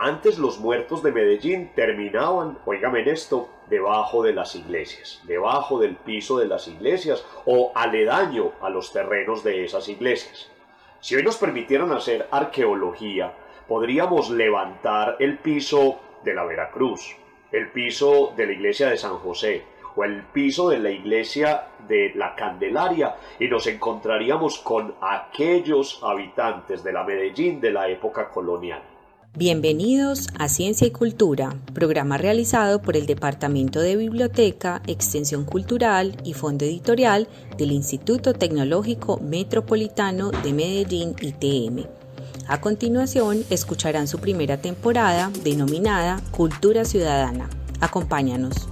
Antes los muertos de Medellín terminaban, óigame en esto, debajo de las iglesias, debajo del piso de las iglesias o aledaño a los terrenos de esas iglesias. Si hoy nos permitieran hacer arqueología, podríamos levantar el piso de la Veracruz, el piso de la iglesia de San José o el piso de la iglesia de la Candelaria y nos encontraríamos con aquellos habitantes de la Medellín de la época colonial. Bienvenidos a Ciencia y Cultura, programa realizado por el Departamento de Biblioteca, Extensión Cultural y Fondo Editorial del Instituto Tecnológico Metropolitano de Medellín ITM. A continuación, escucharán su primera temporada denominada Cultura Ciudadana. Acompáñanos.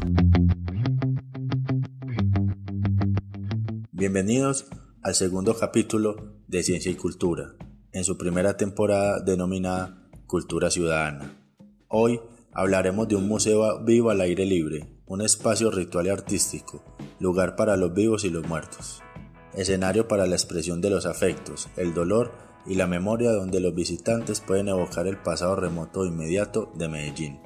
Bienvenidos al segundo capítulo de Ciencia y Cultura, en su primera temporada denominada Cultura Ciudadana. Hoy hablaremos de un museo vivo al aire libre, un espacio ritual y artístico, lugar para los vivos y los muertos, escenario para la expresión de los afectos, el dolor y la memoria donde los visitantes pueden evocar el pasado remoto e inmediato de Medellín.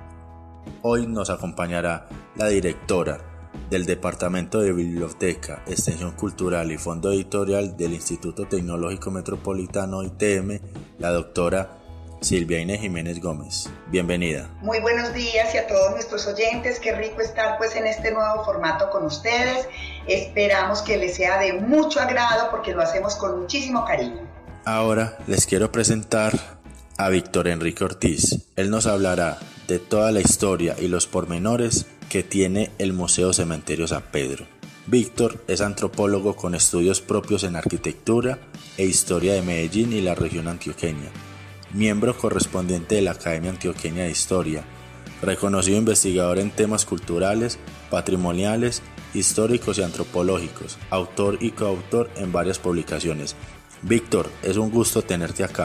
Hoy nos acompañará la directora del Departamento de Biblioteca, Extensión Cultural y Fondo Editorial del Instituto Tecnológico Metropolitano ITM, la doctora Silvia Inés Jiménez Gómez. Bienvenida. Muy buenos días y a todos nuestros oyentes. Qué rico estar en este nuevo formato con ustedes. Esperamos que les sea de mucho agrado porque lo hacemos con muchísimo cariño. Ahora les quiero presentar a Víctor Enrique Ortiz. Él nos hablará de toda la historia y los pormenores que tiene el Museo Cementerio San Pedro. Víctor es antropólogo con estudios propios en arquitectura e historia de Medellín y la región antioqueña, miembro correspondiente de la Academia Antioqueña de Historia, reconocido investigador en temas culturales, patrimoniales, históricos y antropológicos, autor y coautor en varias publicaciones. Víctor, es un gusto tenerte acá.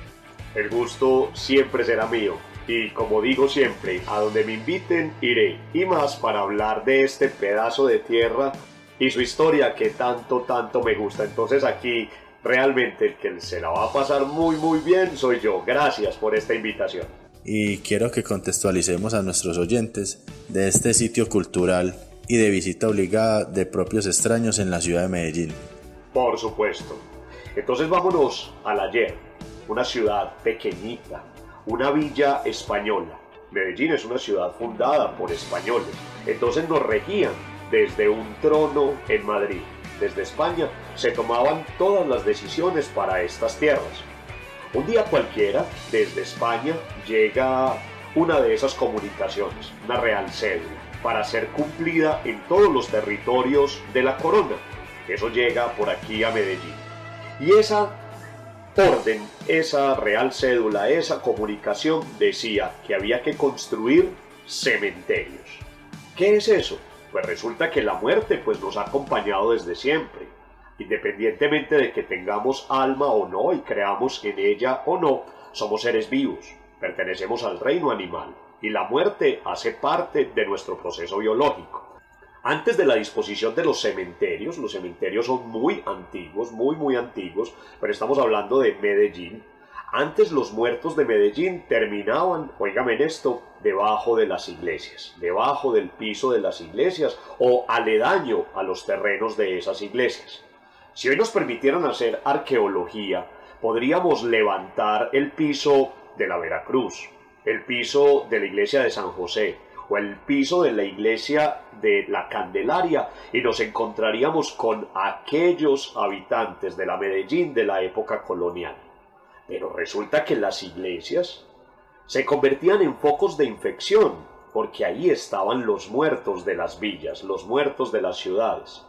El gusto siempre será mío. Y como digo siempre, a donde me inviten iré, y más para hablar de este pedazo de tierra y su historia que tanto me gusta. Entonces aquí realmente el que se la va a pasar muy bien soy yo. Gracias por esta invitación. Y quiero que contextualicemos a nuestros oyentes de este sitio cultural y de visita obligada de propios extraños en la ciudad de Medellín. Por supuesto. Entonces vámonos al ayer, una ciudad pequeñita, una villa española. Medellín es una ciudad fundada por españoles, entonces nos regían desde un trono en Madrid. Desde España se tomaban todas las decisiones para estas tierras. Un día cualquiera, desde España, llega una de esas comunicaciones, una real cédula, para ser cumplida en todos los territorios de la corona. Eso llega por aquí a Medellín. Y esa orden, esa real cédula, esa comunicación decía que había que construir cementerios. ¿Qué es eso? Pues resulta que la muerte nos ha acompañado desde siempre, independientemente de que tengamos alma o no y creamos en ella o no, somos seres vivos, pertenecemos al reino animal y la muerte hace parte de nuestro proceso biológico. Antes de la disposición de los cementerios son muy antiguos, muy antiguos, pero estamos hablando de Medellín. Antes los muertos de Medellín terminaban, óigame en esto, debajo de las iglesias, debajo del piso de las iglesias o aledaño a los terrenos de esas iglesias. Si hoy nos permitieran hacer arqueología, podríamos levantar el piso de la Veracruz, el piso de la iglesia de San José o el piso de la iglesia de la Candelaria y nos encontraríamos con aquellos habitantes de la Medellín de la época colonial. Pero resulta que las iglesias se convertían en focos de infección, porque ahí estaban los muertos de las villas, los muertos de las ciudades.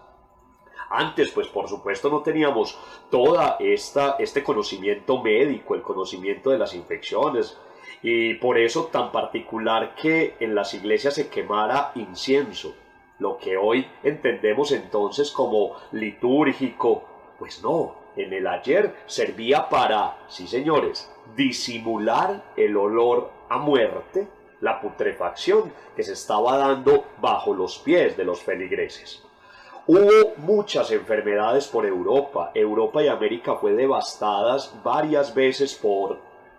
Antes, por supuesto, no teníamos toda este conocimiento médico, el conocimiento de las infecciones, y por eso tan particular que en las iglesias se quemara incienso, lo que hoy entendemos entonces como litúrgico. Pues no, en el ayer servía para, sí señores, disimular el olor a muerte, la putrefacción que se estaba dando bajo los pies de los feligreses. Hubo muchas enfermedades por Europa y América fue devastadas varias veces por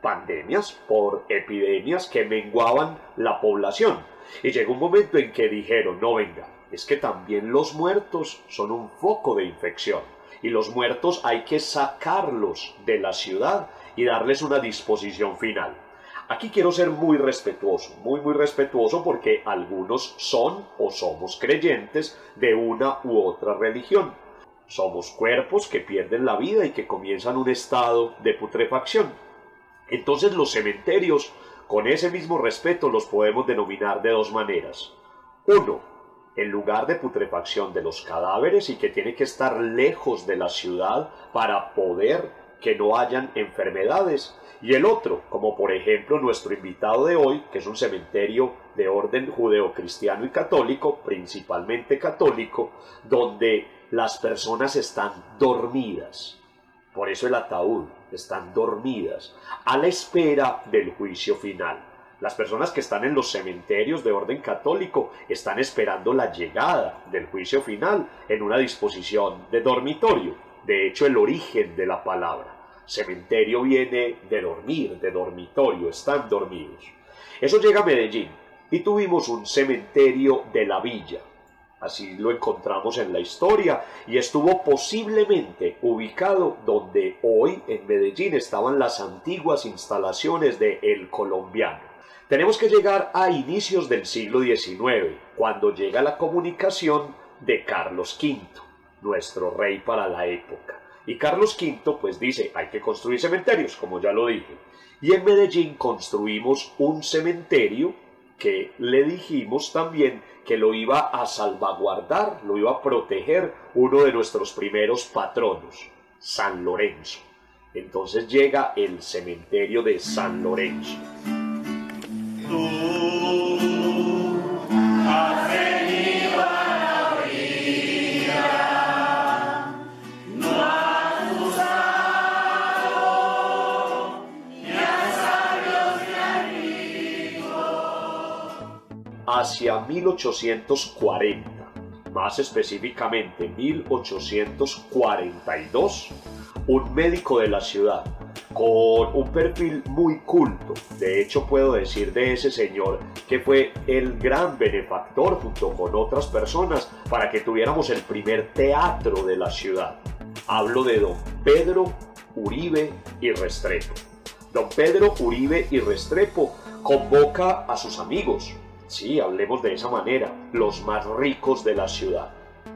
pandemias, por epidemias que menguaban la población. Y llegó un momento en que dijeron, no venga, es que también los muertos son un foco de infección. Y los muertos hay que sacarlos de la ciudad y darles una disposición final. Aquí quiero ser muy respetuoso, muy respetuoso, porque algunos son o somos creyentes de una u otra religión. Somos cuerpos que pierden la vida y que comienzan un estado de putrefacción. Entonces los cementerios, con ese mismo respeto, los podemos denominar de dos maneras. Uno, el lugar de putrefacción de los cadáveres y que tiene que estar lejos de la ciudad para poder que no hayan enfermedades. Y el otro, como por ejemplo nuestro invitado de hoy, que es un cementerio de orden judeocristiano y católico, principalmente católico, donde las personas están dormidas. Por eso el ataúd, están dormidas, a la espera del juicio final. Las personas que están en los cementerios de orden católico están esperando la llegada del juicio final en una disposición de dormitorio. De hecho, el origen de la palabra cementerio viene de dormir, de dormitorio, están dormidos. Eso llega a Medellín y tuvimos un cementerio de la villa. Así lo encontramos en la historia y estuvo posiblemente ubicado donde hoy en Medellín estaban las antiguas instalaciones de El Colombiano. Tenemos que llegar a inicios del siglo XIX, cuando llega la comunicación de Carlos V, nuestro rey para la época. Y Carlos V pues dice, hay que construir cementerios, como ya lo dije. Y en Medellín construimos un cementerio que le dijimos también que lo iba a salvaguardar, lo iba a proteger uno de nuestros primeros patronos, San Lorenzo. Entonces llega el cementerio de San Lorenzo. Hacia 1840, más específicamente 1842, un médico de la ciudad con un perfil muy culto, de hecho puedo decir de ese señor que fue el gran benefactor junto con otras personas para que tuviéramos el primer teatro de la ciudad. Hablo de don Pedro Uribe y Restrepo. Don Pedro Uribe y Restrepo convoca a sus amigos. Sí, hablemos de esa manera, los más ricos de la ciudad,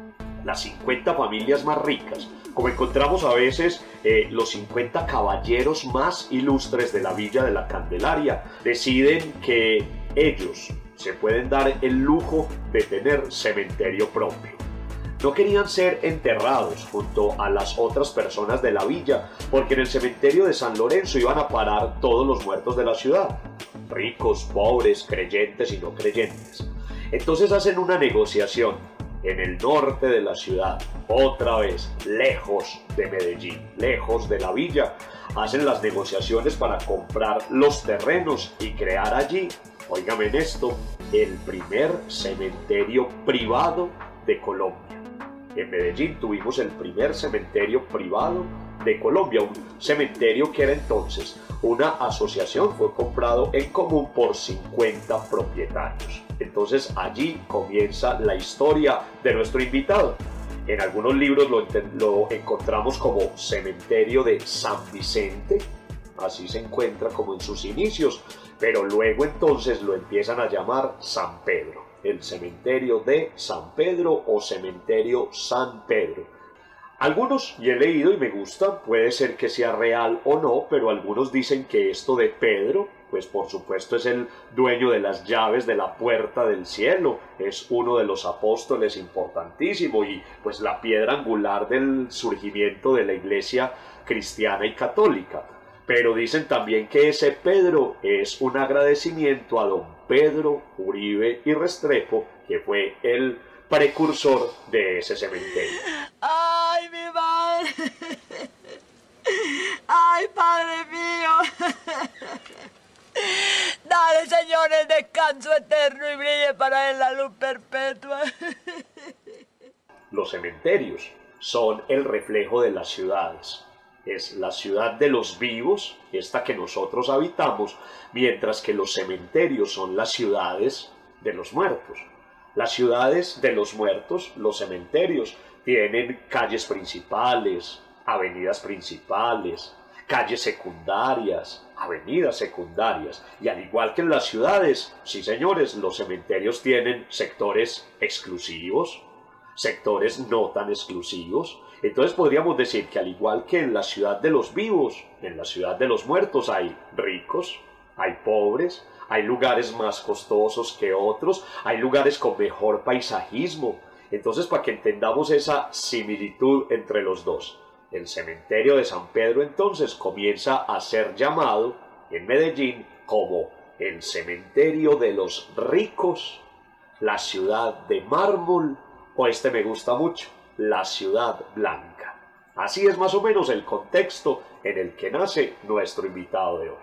las 50 familias más ricas, como encontramos a veces los 50 caballeros más ilustres de la Villa de la Candelaria, deciden que ellos se pueden dar el lujo de tener cementerio propio. No querían ser enterrados junto a las otras personas de la villa, porque en el cementerio de San Lorenzo iban a parar todos los muertos de la ciudad, ricos, pobres, creyentes y no creyentes. Entonces hacen una negociación en el norte de la ciudad, otra vez, lejos de Medellín, lejos de la villa. Hacen las negociaciones para comprar los terrenos y crear allí, óigame en esto, el primer cementerio privado de Colombia. En Medellín tuvimos el primer cementerio privado de Colombia, un cementerio que era entonces una asociación, fue comprado en común por 50 propietarios. Entonces allí comienza la historia de nuestro invitado. En algunos libros lo encontramos como cementerio de San Vicente, así se encuentra como en sus inicios, pero luego entonces lo empiezan a llamar San Pedro. El cementerio de San Pedro o cementerio San Pedro. Algunos, y he leído y me gusta, puede ser que sea real o no, pero algunos dicen que esto de Pedro, pues por supuesto es el dueño de las llaves de la puerta del cielo, es uno de los apóstoles importantísimo y pues la piedra angular del surgimiento de la iglesia cristiana y católica. Pero dicen también que ese Pedro es un agradecimiento a don Pedro Uribe y Restrepo, que fue el precursor de ese cementerio. ¡Ay, mi madre! ¡Ay, Padre mío! Dale, Señor, el descanso eterno y brille para él la luz perpetua. Los cementerios son el reflejo de las ciudades. es la ciudad de los vivos, esta que nosotros habitamos, mientras que los cementerios son las ciudades de los muertos. Las ciudades de los muertos, los cementerios, tienen calles principales, avenidas principales, calles secundarias, avenidas secundarias, y al igual que en las ciudades, sí señores, los cementerios tienen sectores exclusivos, sectores no tan exclusivos. Entonces podríamos decir que al igual que en la ciudad de los vivos, en la ciudad de los muertos hay ricos, hay pobres, hay lugares más costosos que otros, hay lugares con mejor paisajismo. Entonces, para que entendamos esa similitud entre los dos, el cementerio de San Pedro entonces comienza a ser llamado en Medellín como el cementerio de los ricos, la ciudad de mármol, o este me gusta mucho, la ciudad blanca. Así es más o menos el contexto en el que nace nuestro invitado de hoy.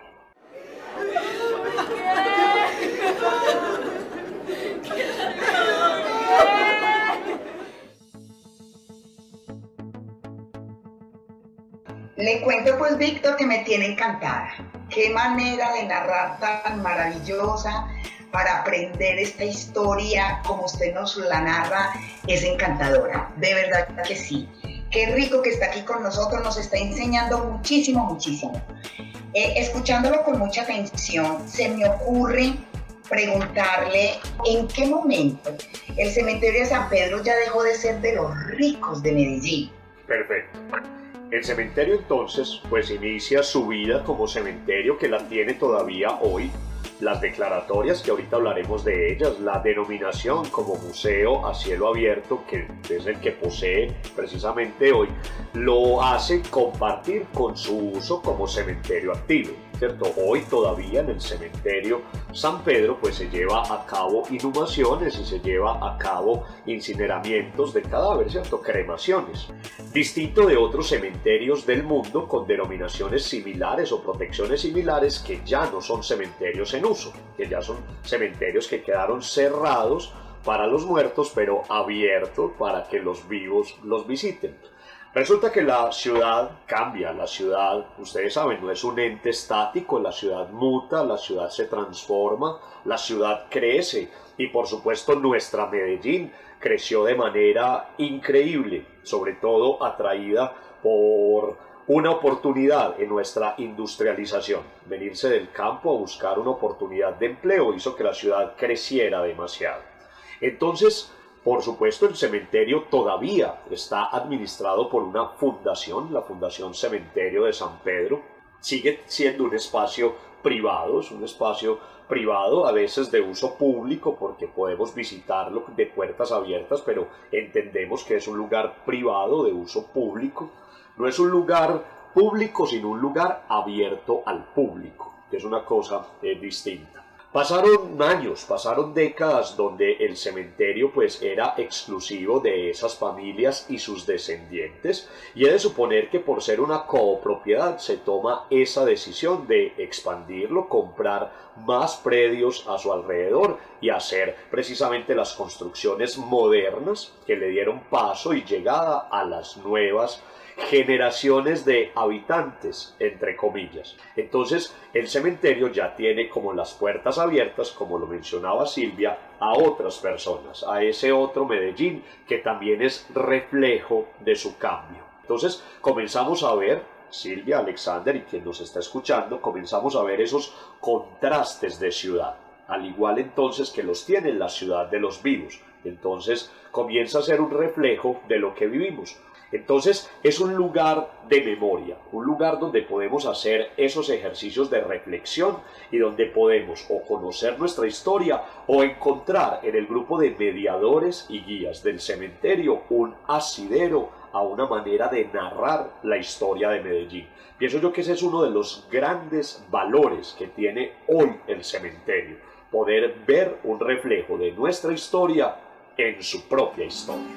Le cuento pues, Víctor, que me tiene encantada. Qué manera de narrar tan maravillosa para aprender esta historia como usted nos la narra, es encantadora, de verdad que sí. Qué rico que está aquí con nosotros, nos está enseñando muchísimo, muchísimo. Escuchándolo con mucha atención, se me ocurre preguntarle en qué momento el cementerio de San Pedro ya dejó de ser de los ricos de Medellín. Perfecto. El cementerio entonces pues inicia su vida como cementerio, que la tiene todavía hoy. Las declaratorias, que ahorita hablaremos de ellas, la denominación como museo a cielo abierto, que es el que posee precisamente hoy, lo hace compartir con su uso como cementerio activo, ¿cierto? Hoy todavía en el cementerio San Pedro pues se lleva a cabo inhumaciones y se lleva a cabo incineramientos de cadáveres, ¿cierto? Cremaciones. Distinto de otros cementerios del mundo con denominaciones similares o protecciones similares que ya no son cementerios en uso, que ya son cementerios que quedaron cerrados para los muertos, pero abiertos para que los vivos los visiten. Resulta que la ciudad cambia, la ciudad, ustedes saben, no es un ente estático, la ciudad muta, la ciudad se transforma, la ciudad crece y por supuesto nuestra Medellín creció de manera increíble, sobre todo atraída por una oportunidad en nuestra industrialización. Venirse del campo a buscar una oportunidad de empleo hizo que la ciudad creciera demasiado. Entonces, por supuesto, el cementerio todavía está administrado por una fundación, la Fundación Cementerio de San Pedro. Sigue siendo un espacio privado, es un espacio privado, a veces de uso público, porque podemos visitarlo de puertas abiertas, pero entendemos que es un lugar privado de uso público. No es un lugar público, sino un lugar abierto al público, que es una cosa distinta. Pasaron años, pasaron décadas donde el cementerio pues era exclusivo de esas familias y sus descendientes, y he de suponer que por ser una copropiedad se toma esa decisión de expandirlo, comprar más predios a su alrededor y hacer precisamente las construcciones modernas que le dieron paso y llegada a las nuevas generaciones de habitantes, entre comillas. Entonces el cementerio ya tiene como las puertas abiertas, como lo mencionaba Silvia, a otras personas, a ese otro Medellín que también es reflejo de su cambio. Entonces comenzamos a ver, Silvia, Alexander y quien nos está escuchando, comenzamos a ver esos contrastes de ciudad, al igual entonces que los tiene la ciudad de los vivos. Entonces comienza a ser un reflejo de lo que vivimos. Entonces es un lugar de memoria, un lugar donde podemos hacer esos ejercicios de reflexión y donde podemos o conocer nuestra historia o encontrar en el grupo de mediadores y guías del cementerio un asidero a una manera de narrar la historia de Medellín. Pienso yo que ese es uno de los grandes valores que tiene hoy el cementerio, poder ver un reflejo de nuestra historia en su propia historia.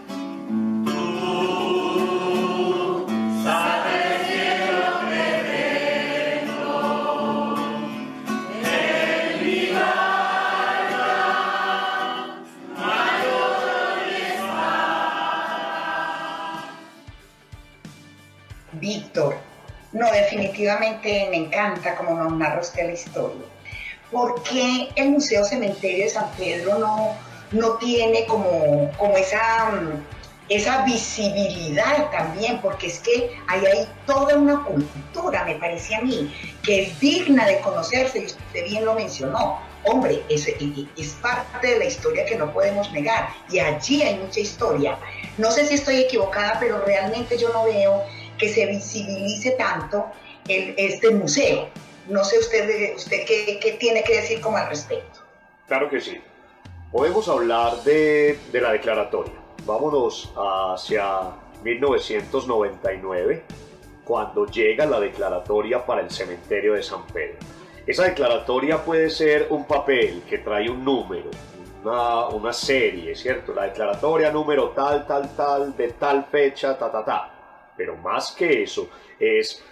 Víctor, definitivamente me encanta cómo nos narra usted la historia. ¿Por qué el Museo Cementerio de San Pedro no tiene como esa visibilidad también? Porque es que ahí hay toda una cultura, me parece a mí, que es digna de conocerse, y usted bien lo mencionó. Hombre, es parte de la historia que no podemos negar, y allí hay mucha historia. No sé si estoy equivocada, pero realmente yo no veo que se visibilice tanto este museo. No sé usted qué tiene que decir como al respecto. Claro que sí. Podemos hablar de la declaratoria. Vámonos hacia 1999, cuando llega la declaratoria para el cementerio de San Pedro. Esa declaratoria puede ser un papel que trae un número, una serie, ¿cierto? La declaratoria número tal, de tal fecha, Pero más que eso, es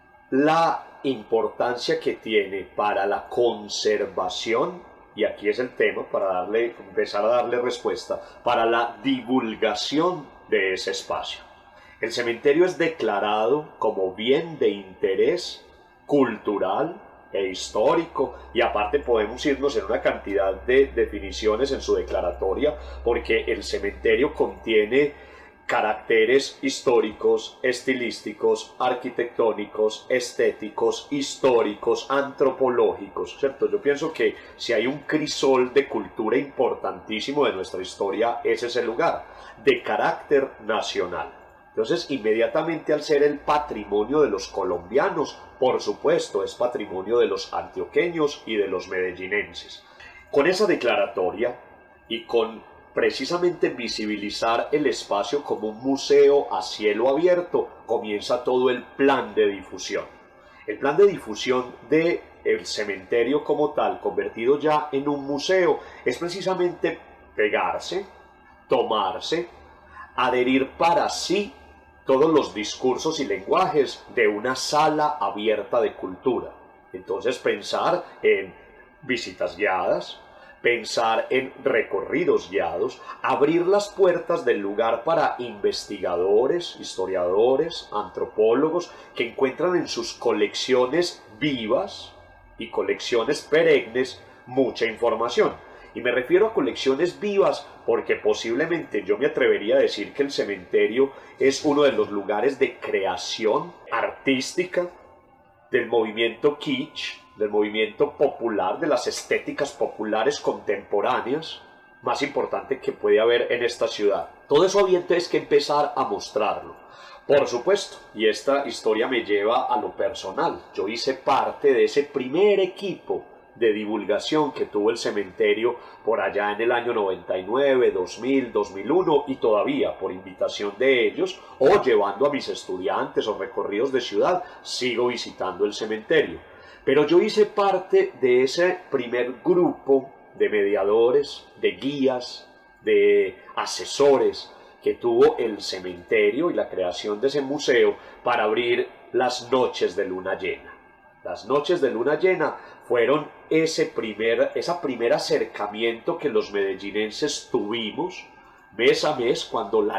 la importancia que tiene para la conservación, y aquí es el tema para empezar a darle respuesta, para la divulgación de ese espacio. El cementerio es declarado como bien de interés cultural e histórico, y aparte podemos irnos en una cantidad de definiciones en su declaratoria, porque el cementerio contiene caracteres históricos, estilísticos, arquitectónicos, estéticos, históricos, antropológicos, ¿cierto? Yo pienso que si hay un crisol de cultura importantísimo de nuestra historia, ese es el lugar, de carácter nacional. Entonces, inmediatamente al ser el patrimonio de los colombianos, por supuesto, es patrimonio de los antioqueños y de los medellinenses. Con esa declaratoria y con precisamente visibilizar el espacio como un museo a cielo abierto, comienza todo el plan de difusión. El plan de difusión del cementerio como tal, convertido ya en un museo, es precisamente pegarse, tomarse, adherir para sí todos los discursos y lenguajes de una sala abierta de cultura. Entonces pensar en visitas guiadas, pensar en recorridos guiados, abrir las puertas del lugar para investigadores, historiadores, antropólogos, que encuentran en sus colecciones vivas y colecciones perennes mucha información. Y me refiero a colecciones vivas porque posiblemente yo me atrevería a decir que el cementerio es uno de los lugares de creación artística del movimiento kitsch, del movimiento popular, de las estéticas populares contemporáneas, más importante que puede haber en esta ciudad. Todo eso había entonces que empezar a mostrarlo. Por supuesto, y esta historia me lleva a lo personal. Yo hice parte de ese primer equipo de divulgación que tuvo el cementerio por allá en el año 99, 2000, 2001, y todavía por invitación de ellos o llevando a mis estudiantes o recorridos de ciudad, sigo visitando el cementerio. Pero yo hice parte de ese primer grupo de mediadores, de guías, de asesores que tuvo el cementerio y la creación de ese museo para abrir las noches de luna llena. Las noches de luna llena fueron ese primer acercamiento que los medellinenses tuvimos mes a mes cuando la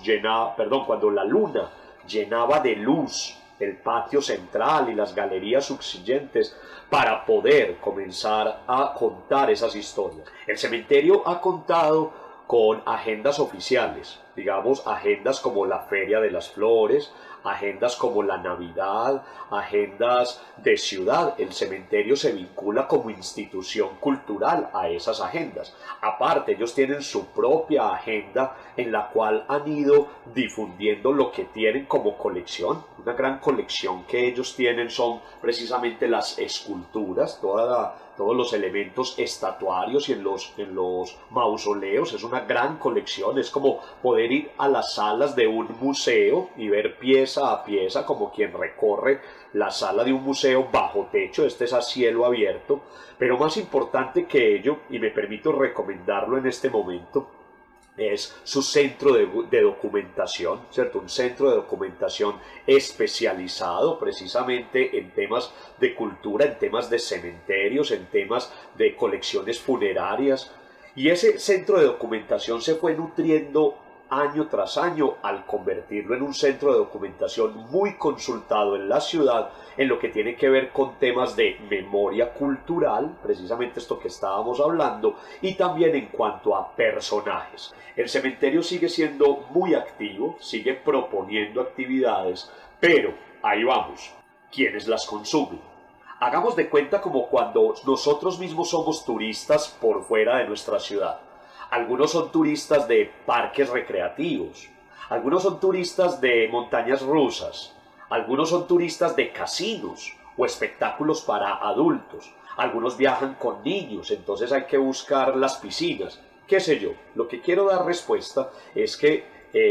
luna llenaba de luz el patio central y las galerías subsiguientes para poder comenzar a contar esas historias. El cementerio ha contado con agendas oficiales, digamos agendas como la Feria de las Flores, agendas como la Navidad, agendas de ciudad. El cementerio se vincula como institución cultural a esas agendas. Aparte, ellos tienen su propia agenda en la cual han ido difundiendo lo que tienen como colección. Una gran colección que ellos tienen son precisamente las esculturas, todos los elementos estatuarios y en los mausoleos. Es una gran colección, es como poder ir a las salas de un museo y ver pieza a pieza como quien recorre la sala de un museo bajo techo. Este es a cielo abierto, pero más importante que ello, y me permito recomendarlo en este momento, es su centro de documentación, ¿cierto? Un centro de documentación especializado precisamente en temas de cultura, en temas de cementerios, en temas de colecciones funerarias. Y ese centro de documentación se fue nutriendo año tras año al convertirlo en un centro de documentación muy consultado en la ciudad en lo que tiene que ver con temas de memoria cultural, precisamente esto que estábamos hablando, y también en cuanto a personajes. El cementerio sigue siendo muy activo, sigue proponiendo actividades, pero ahí vamos, ¿quiénes las consumen? Hagamos de cuenta como cuando nosotros mismos somos turistas por fuera de nuestra ciudad. Algunos son turistas de parques recreativos, algunos son turistas de montañas rusas, algunos son turistas de casinos o espectáculos para adultos, algunos viajan con niños, entonces hay que buscar las piscinas, qué sé yo. Lo que quiero dar respuesta es que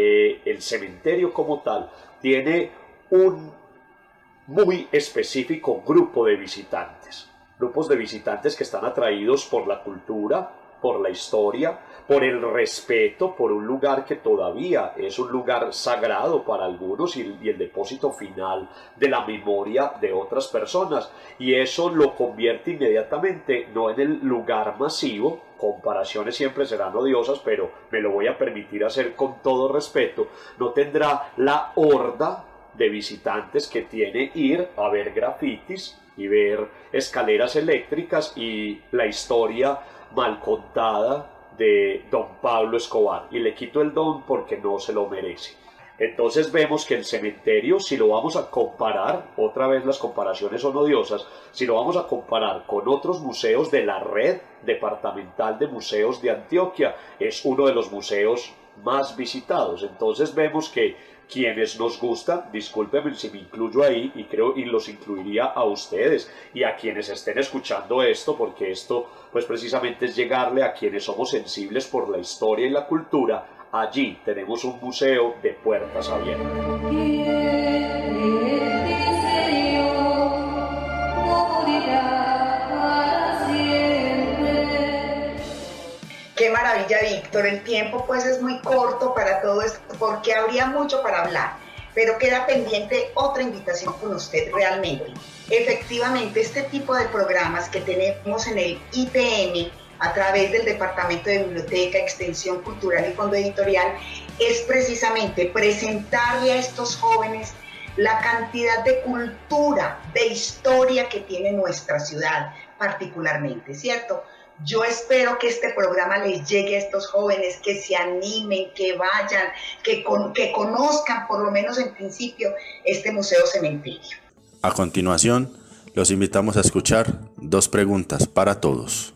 el cementerio como tal tiene un muy específico grupo de visitantes, grupos de visitantes que están atraídos por la cultura, por la historia, por el respeto, por un lugar que todavía es un lugar sagrado para algunos y el depósito final de la memoria de otras personas, y eso lo convierte inmediatamente no en el lugar masivo. Comparaciones siempre serán odiosas, pero me lo voy a permitir hacer con todo respeto. No tendrá la horda de visitantes que tiene ir a ver grafitis y ver escaleras eléctricas y la historia mal contada de don Pablo Escobar, y le quito el don porque no se lo merece. Entonces vemos que el cementerio, si lo vamos a comparar, otra vez las comparaciones son odiosas, si lo vamos a comparar con otros museos de la red departamental de museos de Antioquia, es uno de los museos más visitados. Entonces vemos que quienes nos gusta, discúlpenme si me incluyo ahí, y creo y los incluiría a ustedes y a quienes estén escuchando esto, porque esto pues precisamente es llegarle a quienes somos sensibles por la historia y la cultura. Allí tenemos un museo de puertas abiertas. Qué maravilla, Víctor. El tiempo pues es muy corto para todo esto porque habría mucho para hablar, pero queda pendiente otra invitación con usted realmente. Efectivamente, este tipo de programas que tenemos en el IPM a través del Departamento de Biblioteca, Extensión Cultural y Fondo Editorial es precisamente presentarle a estos jóvenes la cantidad de cultura, de historia que tiene nuestra ciudad particularmente, ¿cierto? Yo espero que este programa les llegue a estos jóvenes, que se animen, que vayan, que conozcan, por lo menos en principio, este Museo Cementerio. A continuación, los invitamos a escuchar 2 preguntas para todos.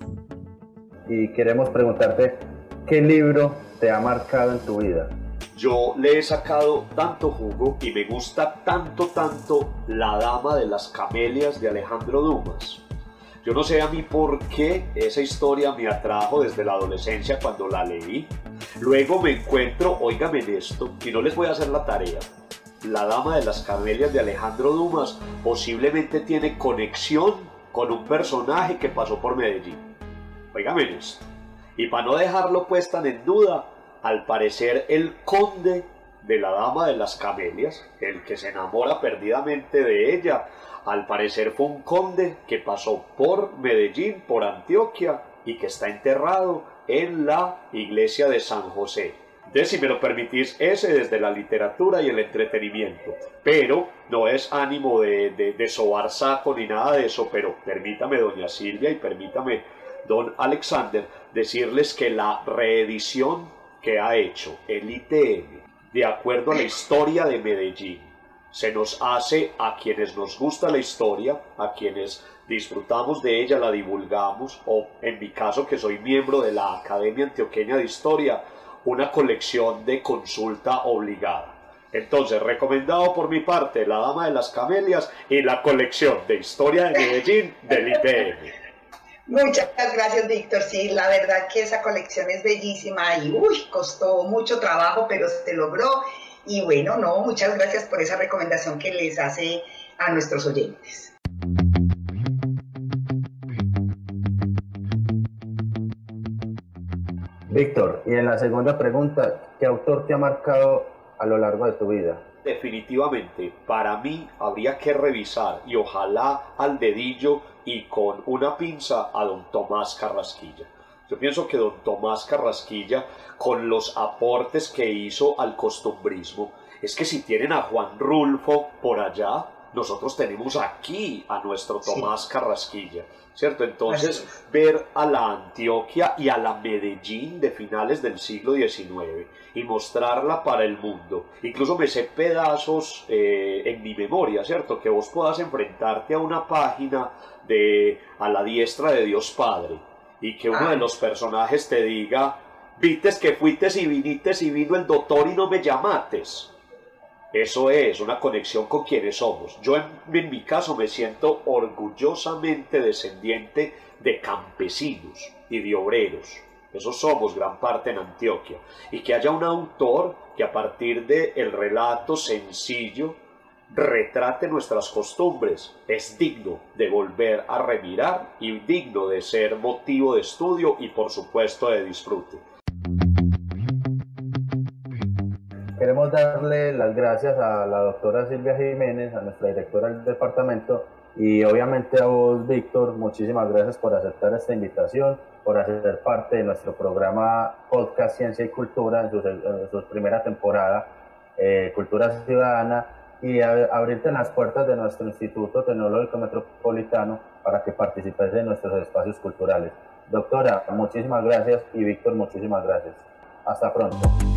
Y queremos preguntarte, ¿qué libro te ha marcado en tu vida? Yo le he sacado tanto jugo y me gusta tanto La Dama de las Camelias de Alejandro Dumas. Yo no sé a mí por qué esa historia me atrajo desde la adolescencia cuando la leí. Luego me encuentro, óigame en esto, y no les voy a hacer la tarea, La Dama de las Camelias de Alejandro Dumas posiblemente tiene conexión con un personaje que pasó por Medellín. Óigame en esto. Y para no dejarlo pues tan en duda, al parecer el conde de la Dama de las Camelias, el que se enamora perdidamente de ella, al parecer fue un conde que pasó por Medellín, por Antioquia, y que está enterrado en la iglesia de San José. Entonces, si me lo permitís, ese desde la literatura y el entretenimiento. Pero no es ánimo de sobar saco ni nada de eso, pero permítame, doña Silvia, y permítame, don Alexander, decirles que la reedición que ha hecho el ITM, de acuerdo a la historia de Medellín, se nos hace a quienes nos gusta la historia, a quienes disfrutamos de ella, la divulgamos, o en mi caso que soy miembro de la Academia Antioqueña de Historia, una colección de consulta obligada. Entonces, recomendado por mi parte La Dama de las Camelias y la colección de historia de Medellín del IPM. Muchas gracias, Víctor. Sí, la verdad que esa colección es bellísima y costó mucho trabajo, pero se logró. Y bueno, muchas gracias por esa recomendación que les hace a nuestros oyentes. Víctor, y en la segunda pregunta, ¿qué autor te ha marcado a lo largo de tu vida? Definitivamente, para mí habría que revisar, y ojalá al dedillo y con una pinza, a don Tomás Carrasquilla. Yo pienso que don Tomás Carrasquilla, con los aportes que hizo al costumbrismo, es que si tienen a Juan Rulfo por allá, nosotros tenemos aquí a nuestro Tomás Carrasquilla, ¿cierto? Entonces, ver a la Antioquia y a la Medellín de finales del siglo XIX y mostrarla para el mundo. Incluso me sé pedazos en mi memoria, ¿cierto? Que vos puedas enfrentarte a una página de A la diestra de Dios Padre y que uno de los personajes te diga: vites que fuites y vinites y vino el doctor y no me llamates. Eso es una conexión con quienes somos. Yo en mi caso me siento orgullosamente descendiente de campesinos y de obreros. Eso somos gran parte en Antioquia. Y que haya un autor que a partir del relato sencillo retrate nuestras costumbres es digno de volver a remirar y digno de ser motivo de estudio y por supuesto de disfrute. Queremos darle las gracias a la doctora Silvia Jiménez, a nuestra directora del departamento, y obviamente a vos, Víctor, muchísimas gracias por aceptar esta invitación, por hacer parte de nuestro programa Podcast Ciencia y Cultura en su primera temporada, Cultura Ciudadana, y abrirte las puertas de nuestro Instituto Tecnológico Metropolitano para que participes en nuestros espacios culturales. Doctora, muchísimas gracias, y Víctor, muchísimas gracias. Hasta pronto.